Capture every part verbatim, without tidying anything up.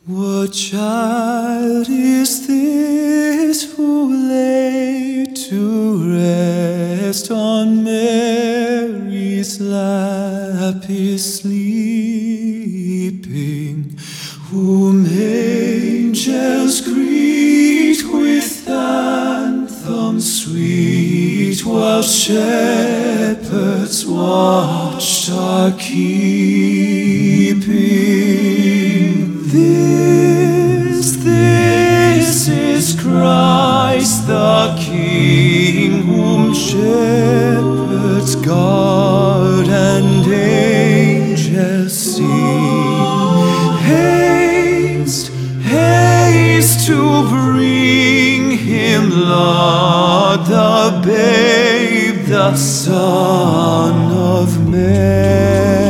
What child is this who lay to rest on Mary's lap is sleeping, whom angels greet with anthems sweet, while shepherds watch are keeping? This, this is Christ the King, whom shepherds guard and angels sing. Haste, haste to bring him, Lord, the babe, the Son of Mary.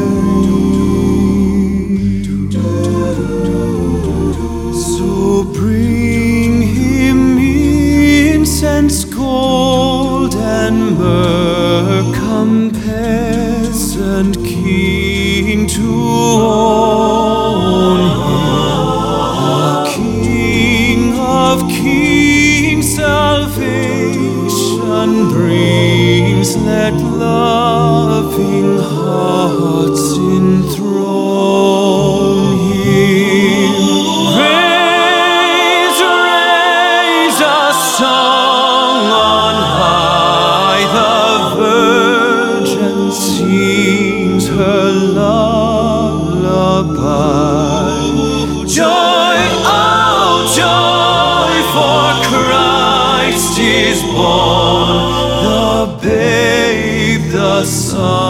So bring him incense, gold, and myrrh, come peasant king to own him, the King of kings, salvation brings. Let loving hearts enthrone him. Raise, raise a song on high, the Virgin sings her lullaby. Joy, oh joy, for Christ is born, the babe, the Son